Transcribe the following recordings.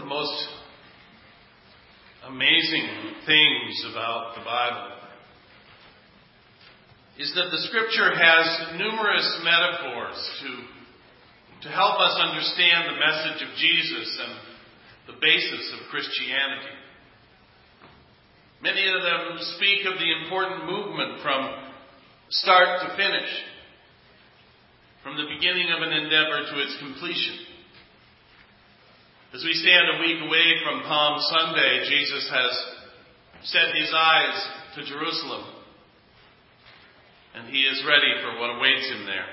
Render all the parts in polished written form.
the most amazing things about the Bible is that the Scripture has numerous metaphors to help us understand the message of Jesus and the basis of Christianity. Many of them speak of the important movement from start to finish, from the beginning of an endeavor to its completion. As we stand a week away from Palm Sunday, Jesus has set his eyes to Jerusalem, and he is ready for what awaits him there.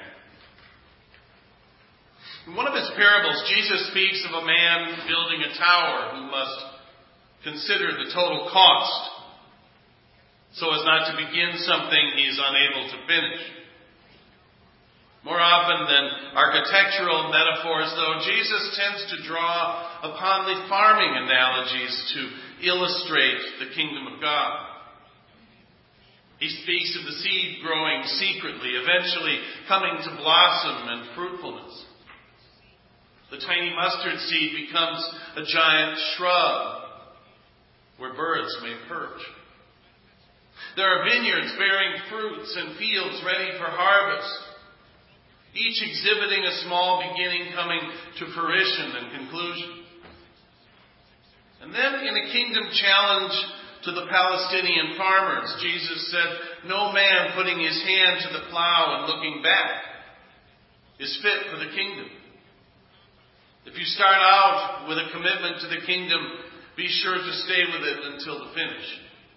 In one of his parables, Jesus speaks of a man building a tower who must consider the total cost so as not to begin something he is unable to finish. More often than architectural metaphors, though, Jesus tends to draw upon the farming analogies to illustrate the kingdom of God. He speaks of the seed growing secretly, eventually coming to blossom and fruitfulness. The tiny mustard seed becomes a giant shrub where birds may perch. There are vineyards bearing fruits and fields ready for harvest, each exhibiting a small beginning coming to fruition and conclusion. And then in a kingdom challenge to the Palestinian farmers, Jesus said, "No man putting his hand to the plow and looking back is fit for the kingdom." If you start out with a commitment to the kingdom, be sure to stay with it until the finish.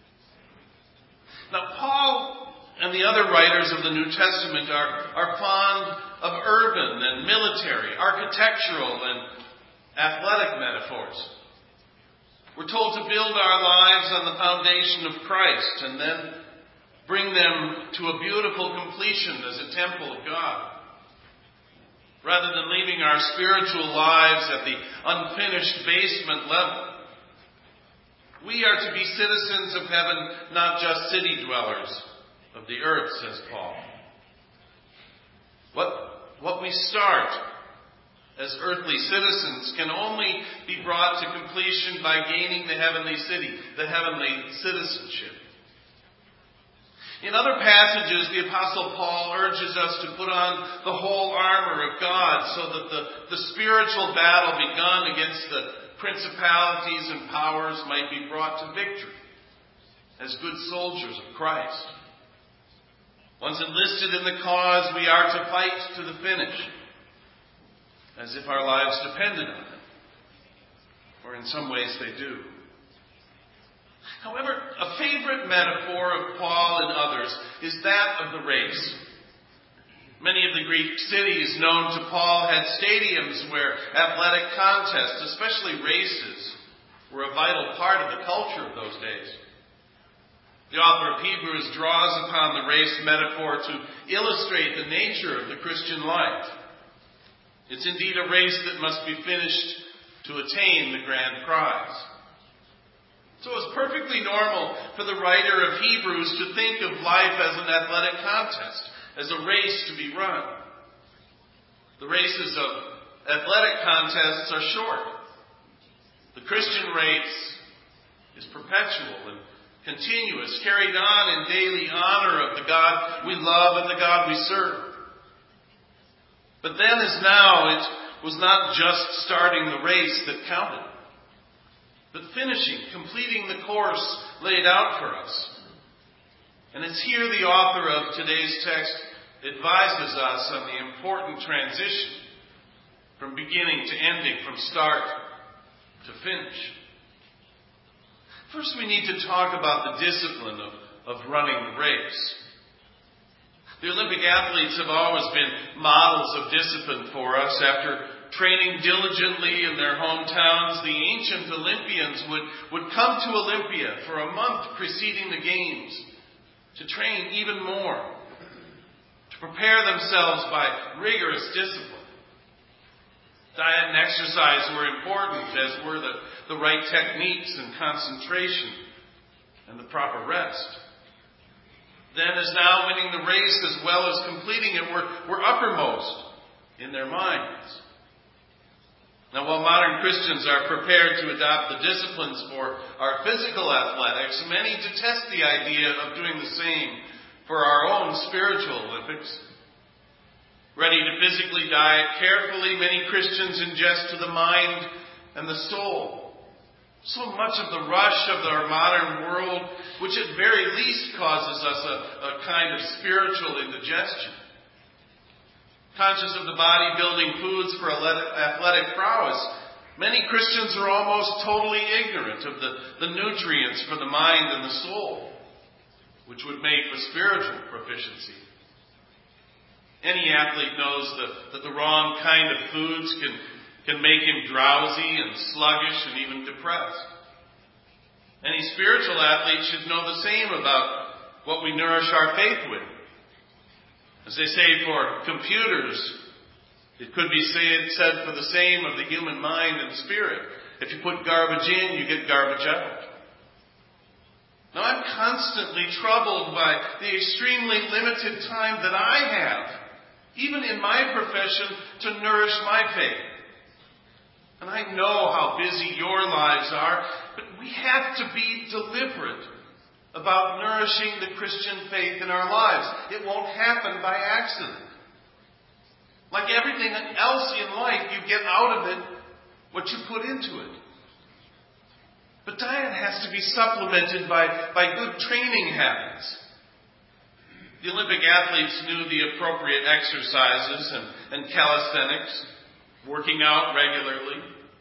Now, Paul and the other writers of the New Testament are fond of urban and military, architectural and athletic metaphors. We're told to build our lives on the foundation of Christ and then bring them to a beautiful completion as a temple of God. Rather than leaving our spiritual lives at the unfinished basement level, we are to be citizens of heaven, not just city dwellers of the earth, says Paul. What we start as earthly citizens can only be brought to completion by gaining the heavenly city, the heavenly citizenship. In other passages, the Apostle Paul urges us to put on the whole armor of God so that the spiritual battle begun against the principalities and powers might be brought to victory as good soldiers of Christ. Once enlisted in the cause, we are to fight to the finish, as if our lives depended on it, or in some ways they do. However, a favorite metaphor of Paul and others is that of the race. Many of the Greek cities known to Paul had stadiums where athletic contests, especially races, were a vital part of the culture of those days. The author of Hebrews draws upon the race metaphor to illustrate the nature of the Christian life. It's indeed a race that must be finished to attain the grand prize. So it's perfectly normal for the writer of Hebrews to think of life as an athletic contest, as a race to be run. The races of athletic contests are short. The Christian race is perpetual and continuous, carried on in daily honor of the God we love and the God we serve. But then as now, it was not just starting the race that counted, but finishing, completing the course laid out for us. And it's here the author of today's text advises us on the important transition from beginning to ending, from start to finish. First, we need to talk about the discipline of running the race. The Olympic athletes have always been models of discipline for us. After training diligently in their hometowns, the ancient Olympians would come to Olympia for a month preceding the games to train even more, to prepare themselves by rigorous discipline. Diet and exercise were important, as were the right techniques and concentration and the proper rest. Then, as now, winning the race as well as completing it were uppermost in their minds. Now, while modern Christians are prepared to adopt the disciplines for our physical athletics, many detest the idea of doing the same for our own spiritual Olympics. Ready to physically diet carefully, many Christians ingest to the mind and the soul so much of the rush of our modern world, which at very least causes us a kind of spiritual indigestion. Conscious of the bodybuilding foods for athletic prowess, many Christians are almost totally ignorant of the nutrients for the mind and the soul, which would make for spiritual proficiency. Any athlete knows that the wrong kind of foods can make him drowsy and sluggish and even depressed. Any spiritual athlete should know the same about what we nourish our faith with. As they say for computers, it could be said for the same of the human mind and spirit. If you put garbage in, you get garbage out. Now, I'm constantly troubled by the extremely limited time that I have, even in my profession, to nourish my faith. And I know how busy your lives are, but we have to be deliberate about nourishing the Christian faith in our lives. It won't happen by accident. Like everything else in life, you get out of it what you put into it. But diet has to be supplemented by good training habits. The Olympic athletes knew the appropriate exercises and calisthenics, working out regularly.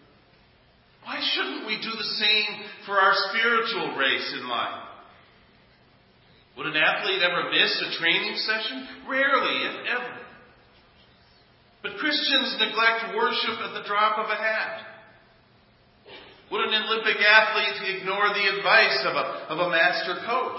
Why shouldn't we do the same for our spiritual race in life? Would an athlete ever miss a training session? Rarely, if ever. But Christians neglect worship at the drop of a hat. Would an Olympic athlete ignore the advice of a master coach?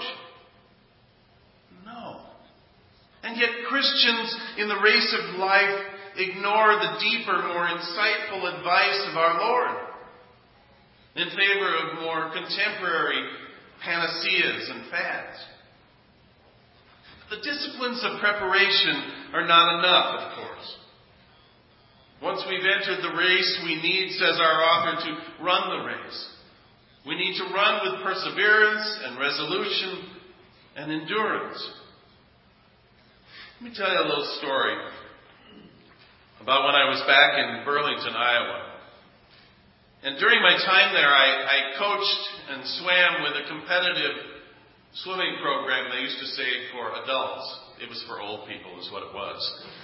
No. And yet Christians in the race of life ignore the deeper, more insightful advice of our Lord in favor of more contemporary panaceas and fads. The disciplines of preparation are not enough, of course. Once we've entered the race, we need, says our author, to run the race. We need to run with perseverance and resolution and endurance. Let me tell you a little story about when I was back in Burlington, Iowa. And during my time there, I coached and swam with a competitive swimming program they used to say for adults. It was for old people, is what it was.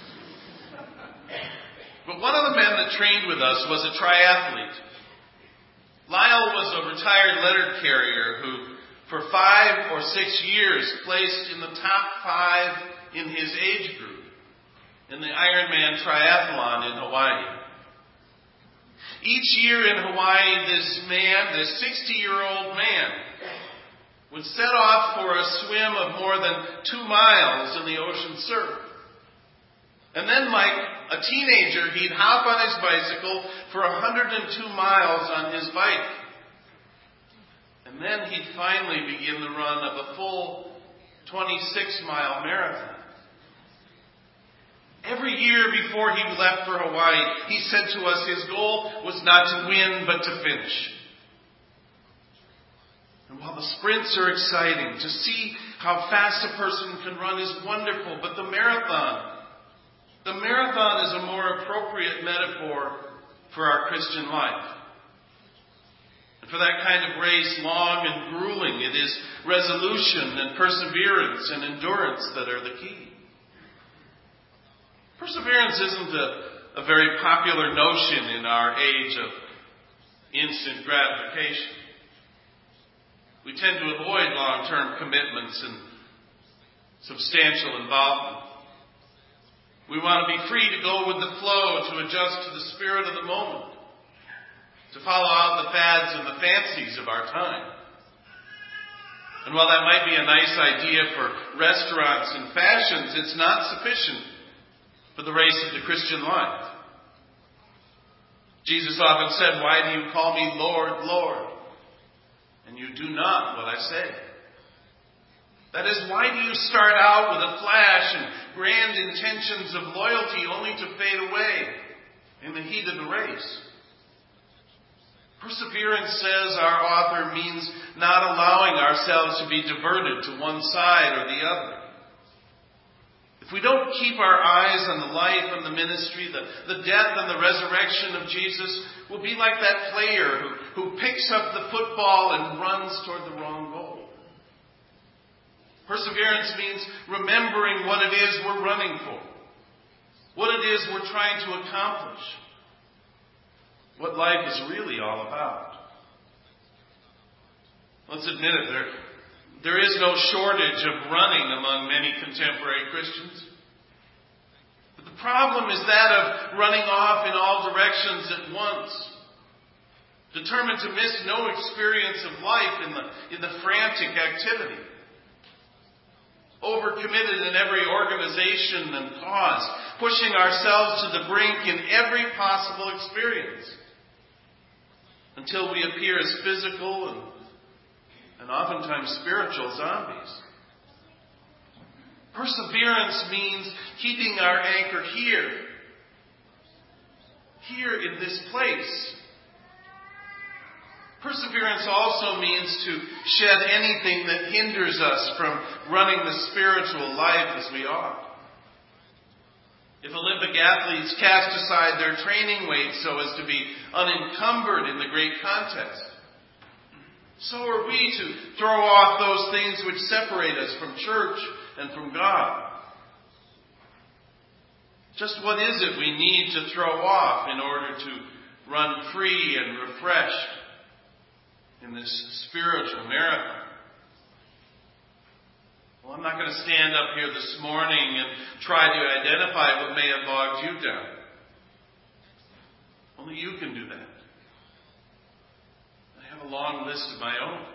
But one of the men that trained with us was a triathlete. Lyle was a retired letter carrier who, for 5 or 6 years, placed in the top 5 in his age group in the Ironman triathlon in Hawaii. Each year in Hawaii, this 60-year-old man, would set off for a swim of more than 2 miles in the ocean surf. And then, like a teenager, he'd hop on his bicycle for 102 miles on his bike. And then he'd finally begin the run of a full 26-mile marathon. Every year before he left for Hawaii, he said to us his goal was not to win, but to finish. And while the sprints are exciting, to see how fast a person can run is wonderful, but the marathon is a more appropriate metaphor for our Christian life. And for that kind of race, long and grueling, it is resolution and perseverance and endurance that are the key. Perseverance isn't a very popular notion in our age of instant gratification. We tend to avoid long-term commitments and substantial involvement. We want to be free to go with the flow, to adjust to the spirit of the moment, to follow out the fads and the fancies of our time. And while that might be a nice idea for restaurants and fashions, it's not sufficient for the race of the Christian life. Jesus often said, "Why do you call me Lord, Lord, and you do not what I say?" That is, why do you start out with a flash and grand intentions of loyalty only to fade away in the heat of the race? Perseverance, says our author, means not allowing ourselves to be diverted to one side or the other. If we don't keep our eyes on the life and the ministry, the death and the resurrection of Jesus, we'll be like that player who picks up the football and runs toward the wrong goal. Perseverance means remembering what it is we're running for, what it is we're trying to accomplish, what life is really all about. Let's admit it, there is no shortage of running among many contemporary Christians. But the problem is that of running off in all directions at once, determined to miss no experience of life in the frantic activity. Overcommitted in every organization and cause, pushing ourselves to the brink in every possible experience, until we appear as physical and oftentimes spiritual zombies. Perseverance means keeping our anchor here in this place. Perseverance also means to shed anything that hinders us from running the spiritual life as we ought. If Olympic athletes cast aside their training weights so as to be unencumbered in the great contest, so are we to throw off those things which separate us from church and from God. Just what is it we need to throw off in order to run free and refreshed in this spiritual marathon? Well, I'm not going to stand up here this morning and try to identify what may have bogged you down. Only you can do that. I have a long list of my own.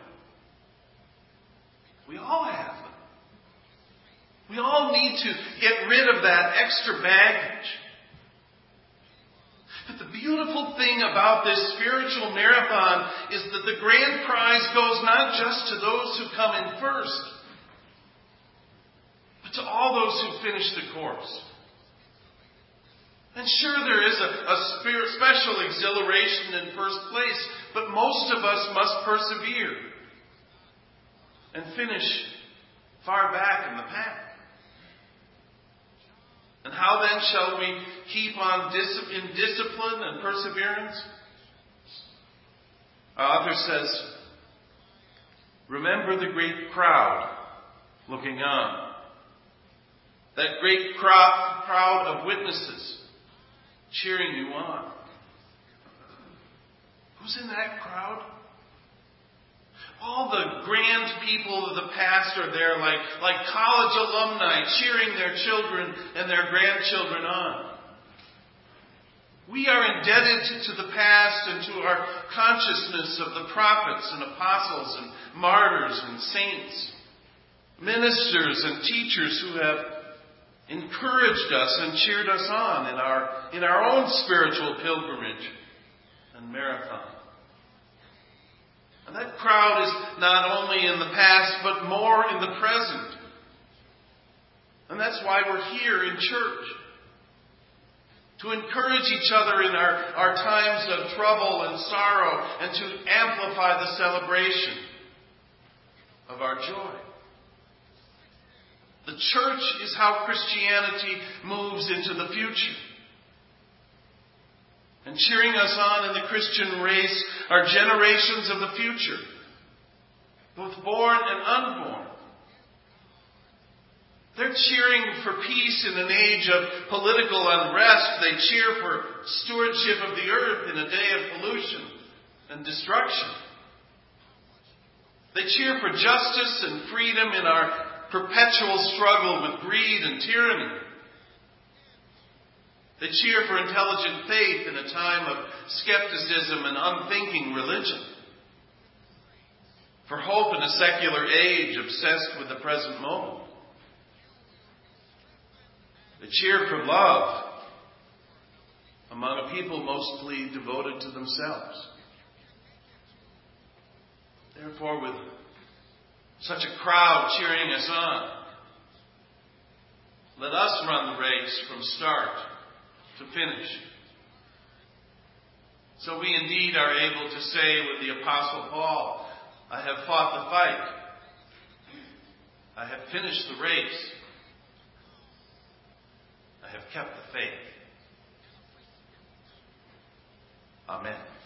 We all have them. We all need to get rid of that extra baggage. But the beautiful thing about this spiritual marathon is that the grand prize goes not just to those who come in first, but to all those who finish the course. And sure, there is a special exhilaration in first place, but most of us must persevere and finish far back in the pack. And how then shall we keep on in discipline and perseverance? Our author says, remember the great crowd looking on. That great crowd of witnesses cheering you on. Who's in that crowd? All the grand people of the past are there, like college alumni cheering their children and their grandchildren on. We are indebted to the past and to our consciousness of the prophets and apostles and martyrs and saints, ministers and teachers who have encouraged us and cheered us on in our own spiritual pilgrimage and marathon. And that crowd is not only in the past, but more in the present. And that's why we're here in church. To encourage each other in our times of trouble and sorrow, and to amplify the celebration of our joy. The church is how Christianity moves into the future. And cheering us on in the Christian race are generations of the future, both born and unborn. They're cheering for peace in an age of political unrest. They cheer for stewardship of the earth in a day of pollution and destruction. They cheer for justice and freedom in our perpetual struggle with greed and tyranny. They cheer for intelligent faith in a time of skepticism and unthinking religion. For hope in a secular age obsessed with the present moment. They cheer for love among a people mostly devoted to themselves. Therefore, with such a crowd cheering us on, let us run the race from start to finish. So we indeed are able to say with the Apostle Paul, I have fought the fight. I have finished the race. I have kept the faith. Amen.